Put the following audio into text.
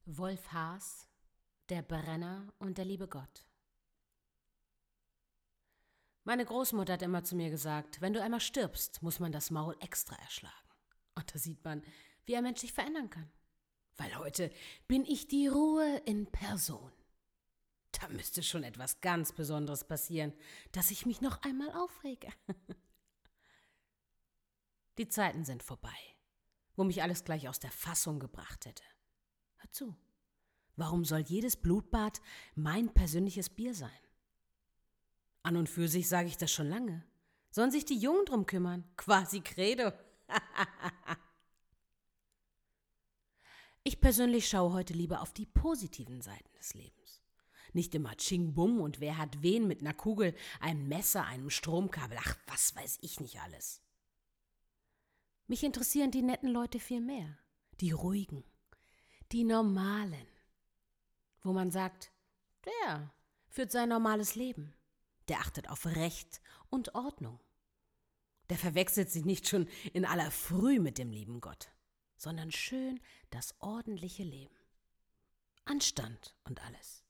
Wolf Haas, der Brenner und der liebe Gott. Meine Großmutter hat immer zu mir gesagt, wenn du einmal stirbst, muss man das Maul extra erschlagen. Und da sieht man, wie ein Mensch sich verändern kann. Weil heute bin ich die Ruhe in Person. Da müsste schon etwas ganz Besonderes passieren, dass ich mich noch einmal aufrege. Die Zeiten sind vorbei, wo mich alles gleich aus der Fassung gebracht hätte. Hör zu, warum soll jedes Blutbad mein persönliches Bier sein? An und für sich sage ich das schon lange. Sollen sich die Jungen drum kümmern? Quasi Credo. Ich persönlich schaue heute lieber auf die positiven Seiten des Lebens. Nicht immer Tsching-Bum und wer hat wen mit einer Kugel, einem Messer, einem Stromkabel, ach, was weiß ich nicht alles. Mich interessieren die netten Leute viel mehr. Die ruhigen, die normalen. Wo man sagt, der führt sein normales Leben. Der achtet auf Recht und Ordnung. Der verwechselt sich nicht schon in aller Früh mit dem lieben Gott, sondern schön das ordentliche Leben. Anstand und alles.